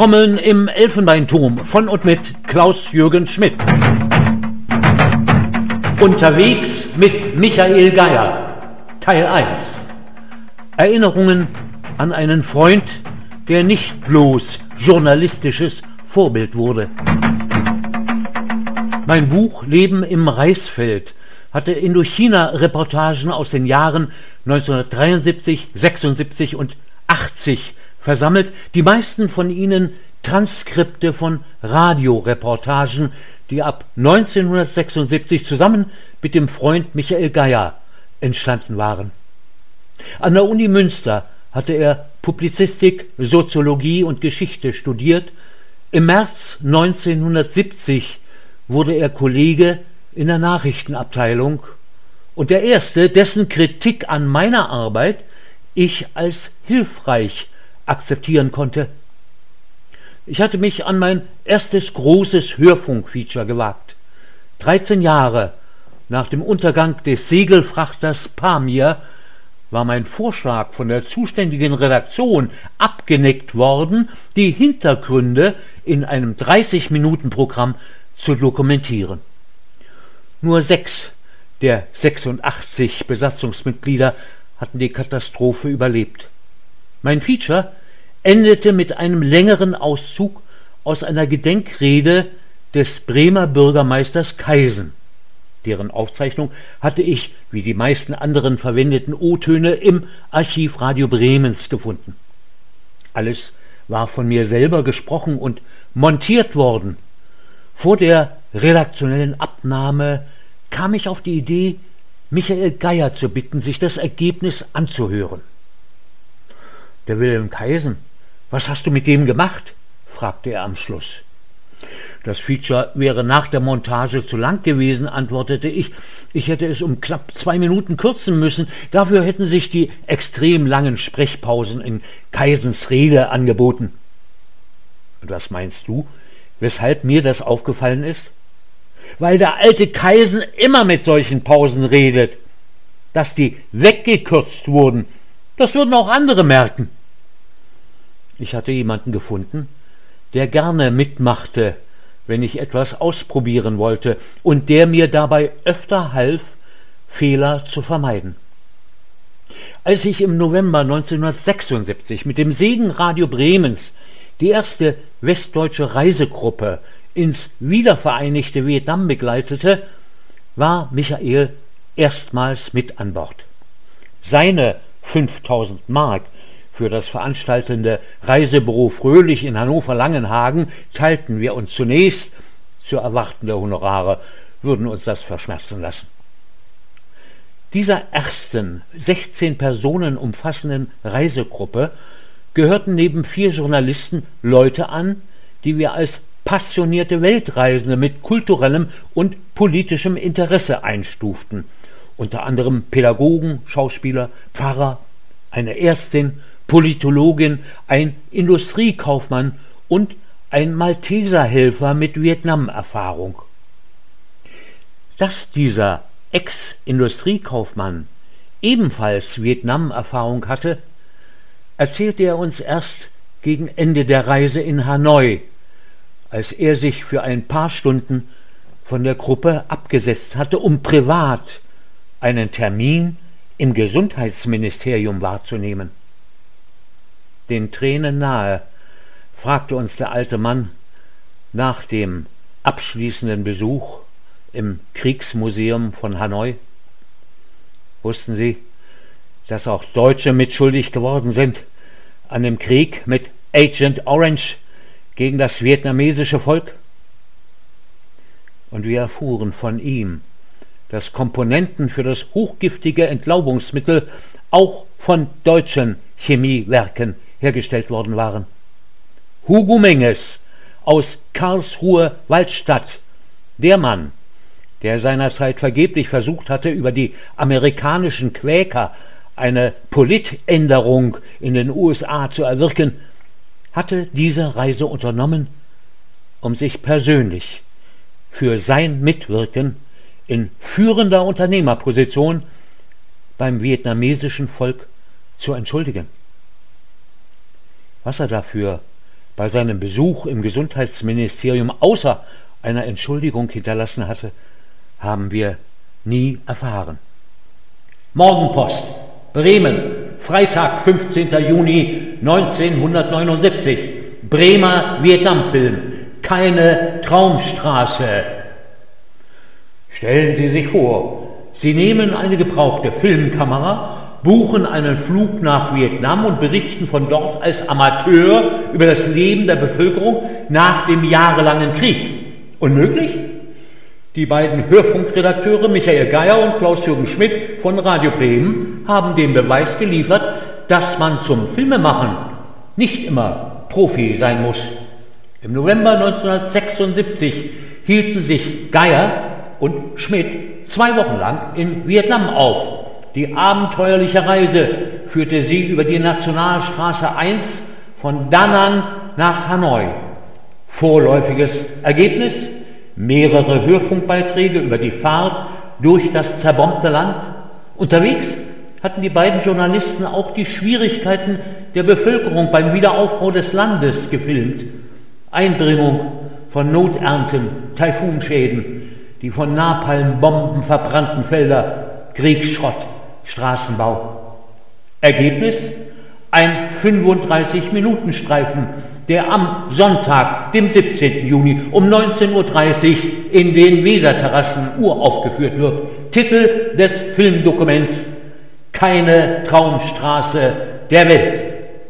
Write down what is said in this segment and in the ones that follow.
Trommeln im Elfenbeinturm von und mit Klaus-Jürgen Schmidt. Unterwegs mit Michael Geier, Teil 1. Erinnerungen an einen Freund, der nicht bloß journalistisches Vorbild wurde. Mein Buch Leben im Reisfeld hatte Indochina-Reportagen aus den Jahren 1973, 76 und 80 versammelt, die meisten von ihnen Transkripte von Radioreportagen, die ab 1976 zusammen mit dem Freund Michael Geier entstanden waren. An der Uni Münster hatte er Publizistik, Soziologie und Geschichte studiert. Im März 1970 wurde er Kollege in der Nachrichtenabteilung und der Erste, dessen Kritik an meiner Arbeit ich als hilfreich akzeptieren konnte. Ich hatte mich an mein erstes großes Hörfunkfeature gewagt. 13 Jahre nach dem Untergang des Segelfrachters Pamir war mein Vorschlag von der zuständigen Redaktion abgenickt worden, die Hintergründe in einem 30-Minuten-Programm zu dokumentieren. Nur 6 der 86 Besatzungsmitglieder hatten die Katastrophe überlebt. Mein Feature endete mit einem längeren Auszug aus einer Gedenkrede des Bremer Bürgermeisters Kaisen. Deren Aufzeichnung hatte ich, wie die meisten anderen verwendeten O-Töne, im Archiv Radio Bremens gefunden. Alles war von mir selber gesprochen und montiert worden. Vor der redaktionellen Abnahme kam ich auf die Idee, Michael Geier zu bitten, sich das Ergebnis anzuhören. Der Wilhelm Kaisen, was hast du mit dem gemacht? Fragte er am Schluss. Das Feature wäre nach der Montage zu lang gewesen, antwortete ich. Ich hätte es um knapp 2 Minuten kürzen müssen. Dafür hätten sich die extrem langen Sprechpausen in Kaisens Rede angeboten. Und was meinst du, weshalb mir das aufgefallen ist? Weil der alte Kaisen immer mit solchen Pausen redet. Dass die weggekürzt wurden, das würden auch andere merken. Ich hatte jemanden gefunden, der gerne mitmachte, wenn ich etwas ausprobieren wollte und der mir dabei öfter half, Fehler zu vermeiden. Als ich im November 1976 mit dem Segen Radio Bremens die erste westdeutsche Reisegruppe ins wiedervereinigte Vietnam begleitete, war Michael erstmals mit an Bord. Seine 5000 Mark für das veranstaltende Reisebüro Fröhlich in Hannover-Langenhagen teilten wir uns zunächst. Zu erwartende Honorare würden uns das verschmerzen lassen. Dieser ersten 16 Personen umfassenden Reisegruppe gehörten neben 4 Journalisten Leute an, die wir als passionierte Weltreisende mit kulturellem und politischem Interesse einstuften. Unter anderem Pädagogen, Schauspieler, Pfarrer, eine Ärztin, Politologin, ein Industriekaufmann und ein Malteserhelfer mit Vietnam-Erfahrung. Dass dieser Ex-Industriekaufmann ebenfalls Vietnam-Erfahrung hatte, erzählte er uns erst gegen Ende der Reise in Hanoi, als er sich für ein paar Stunden von der Gruppe abgesetzt hatte, um privat einen Termin im Gesundheitsministerium wahrzunehmen. Den Tränen nahe fragte uns der alte Mann nach dem abschließenden Besuch im Kriegsmuseum von Hanoi: Wussten Sie, dass auch Deutsche mitschuldig geworden sind an dem Krieg mit Agent Orange gegen das vietnamesische Volk? Und wir erfuhren von ihm, dass Komponenten für das hochgiftige Entlaubungsmittel auch von deutschen Chemiewerken hergestellt worden waren. Hugo Menges aus Karlsruhe-Waldstadt, der Mann, der seinerzeit vergeblich versucht hatte, über die amerikanischen Quäker eine Politänderung in den USA zu erwirken, hatte diese Reise unternommen, um sich persönlich für sein Mitwirken in führender Unternehmerposition beim vietnamesischen Volk zu entschuldigen. Was er dafür bei seinem Besuch im Gesundheitsministerium außer einer Entschuldigung hinterlassen hatte, haben wir nie erfahren. Morgenpost, Bremen, Freitag, 15. Juni 1979. Bremer Vietnamfilm. Keine Traumstraße. Stellen Sie sich vor, Sie nehmen eine gebrauchte Filmkamera, buchen einen Flug nach Vietnam und berichten von dort als Amateur über das Leben der Bevölkerung nach dem jahrelangen Krieg. Unmöglich? Die beiden Hörfunkredakteure Michael Geier und Klaus-Jürgen Schmidt von Radio Bremen haben den Beweis geliefert, dass man zum Filmemachen nicht immer Profi sein muss. Im November 1976 hielten sich Geier und Schmidt 2 Wochen lang in Vietnam auf. Die abenteuerliche Reise führte sie über die Nationalstraße 1 von Da Nang nach Hanoi. Vorläufiges Ergebnis: mehrere Hörfunkbeiträge über die Fahrt durch das zerbombte Land. Unterwegs hatten die beiden Journalisten auch die Schwierigkeiten der Bevölkerung beim Wiederaufbau des Landes gefilmt. Einbringung von Noternten, Taifunschäden, die von Napalmbomben verbrannten Felder, Kriegsschrott, Straßenbau. Ergebnis: ein 35-Minuten-Streifen, der am Sonntag, dem 17. Juni um 19:30 Uhr in den Weserterrassen uraufgeführt wird. Titel des Filmdokuments: Keine Traumstraße der Welt.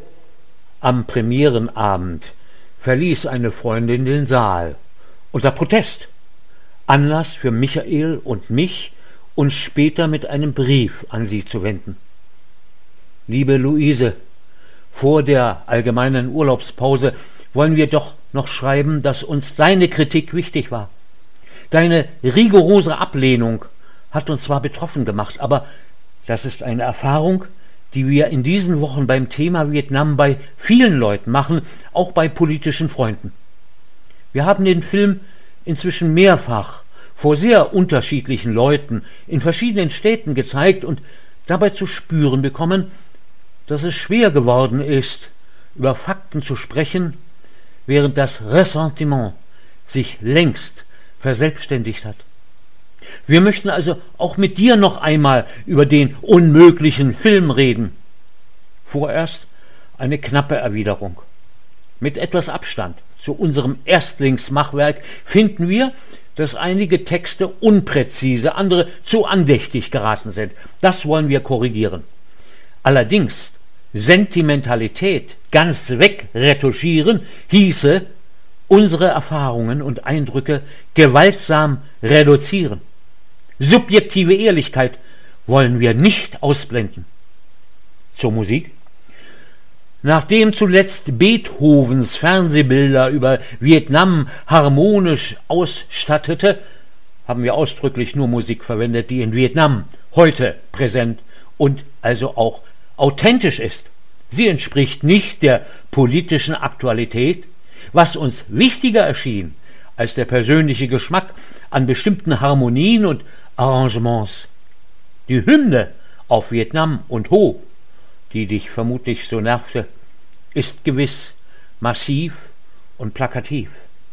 Am Premierenabend verließ eine Freundin den Saal unter Protest. Anlass für Michael und mich, uns später mit einem Brief an sie zu wenden. Liebe Luise, vor der allgemeinen Urlaubspause wollen wir doch noch schreiben, dass uns deine Kritik wichtig war. Deine rigorose Ablehnung hat uns zwar betroffen gemacht, aber das ist eine Erfahrung, die wir in diesen Wochen beim Thema Vietnam bei vielen Leuten machen, auch bei politischen Freunden. Wir haben den Film inzwischen mehrfach vor sehr unterschiedlichen Leuten in verschiedenen Städten gezeigt und dabei zu spüren bekommen, dass es schwer geworden ist, über Fakten zu sprechen, während das Ressentiment sich längst verselbstständigt hat. Wir möchten also auch mit dir noch einmal über den unmöglichen Film reden. Vorerst eine knappe Erwiderung. Mit etwas Abstand zu unserem Erstlingsmachwerk finden wir, dass einige Texte unpräzise, andere zu andächtig geraten sind. Das wollen wir korrigieren. Allerdings Sentimentalität ganz wegretuschieren hieße, unsere Erfahrungen und Eindrücke gewaltsam reduzieren. Subjektive Ehrlichkeit wollen wir nicht ausblenden. Zur Musik. Nachdem zuletzt Beethovens Fernsehbilder über Vietnam harmonisch ausstattete, haben wir ausdrücklich nur Musik verwendet, die in Vietnam heute präsent und also auch authentisch ist. Sie entspricht nicht der politischen Aktualität. Was uns wichtiger erschien als der persönliche Geschmack an bestimmten Harmonien und Arrangements. Die Hymne auf Vietnam und Ho, die dich vermutlich so nervte, ist gewiss massiv und plakativ.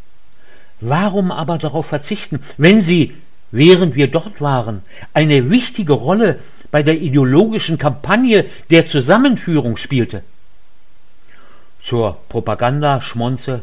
Warum aber darauf verzichten, wenn sie, während wir dort waren, eine wichtige Rolle bei der ideologischen Kampagne der Zusammenführung spielte? Zur Propaganda-Schmonze.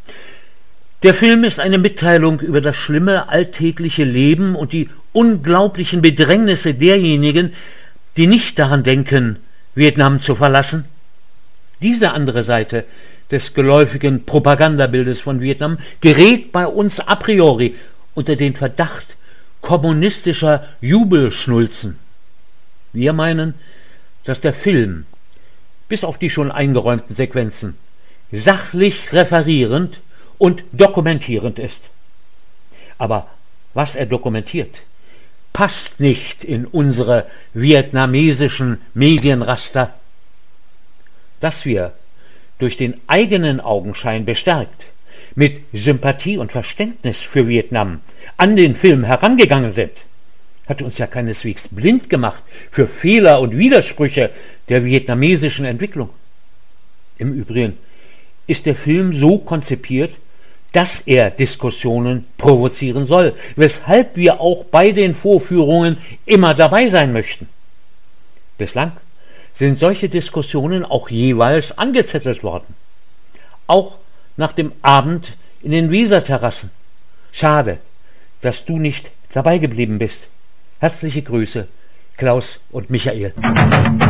Der Film ist eine Mitteilung über das schlimme alltägliche Leben und die unglaublichen Bedrängnisse derjenigen, die nicht daran denken, Vietnam zu verlassen. Diese andere Seite des geläufigen Propagandabildes von Vietnam gerät bei uns a priori unter den Verdacht kommunistischer Jubelschnulzen. Wir meinen, dass der Film, bis auf die schon eingeräumten Sequenzen, sachlich referierend und dokumentierend ist. Aber was er dokumentiert, passt nicht in unsere vietnamesischen Medienraster. Dass wir durch den eigenen Augenschein bestärkt mit Sympathie und Verständnis für Vietnam an den Film herangegangen sind, hat uns ja keineswegs blind gemacht für Fehler und Widersprüche der vietnamesischen Entwicklung. Im Übrigen ist der Film so konzipiert, dass er Diskussionen provozieren soll, weshalb wir auch bei den Vorführungen immer dabei sein möchten. Bislang sind solche Diskussionen auch jeweils angezettelt worden. Auch nach dem Abend in den Weserterrassen. Schade, dass du nicht dabei geblieben bist. Herzliche Grüße, Klaus und Michael.